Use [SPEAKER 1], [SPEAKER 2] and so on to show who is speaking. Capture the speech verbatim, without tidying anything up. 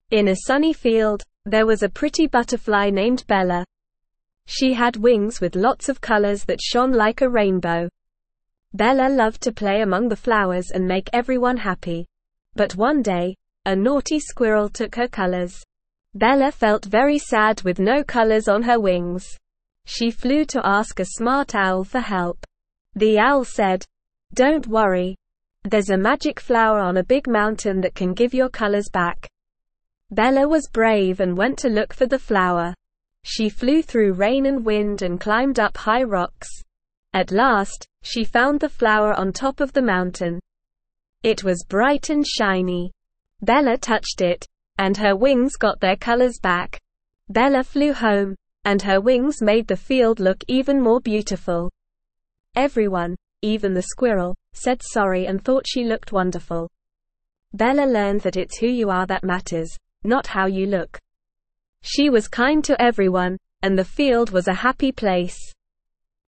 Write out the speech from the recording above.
[SPEAKER 1] In a sunny field, there was a pretty butterfly named Bella. She had wings with lots of colors that shone like a rainbow. Bella loved to play among the flowers and make everyone happy. But one day, a naughty squirrel took her colors. Bella felt very sad with no colors on her wings. She flew to ask a smart owl for help. The owl said, "Don't worry. There's a magic flower on a big mountain that can give your colors back." Bella was brave and went to look for the flower. She flew through rain and wind and climbed up high rocks. At last, she found the flower on top of the mountain. It was bright and shiny. Bella touched it, and her wings got their colors back. Bella flew home, and her wings made the field look even more beautiful. Everyone, even the squirrel, said sorry and thought she looked wonderful. Bella learned that it's who you are that matters, not how you look. She was kind to everyone, and the field was a happy place.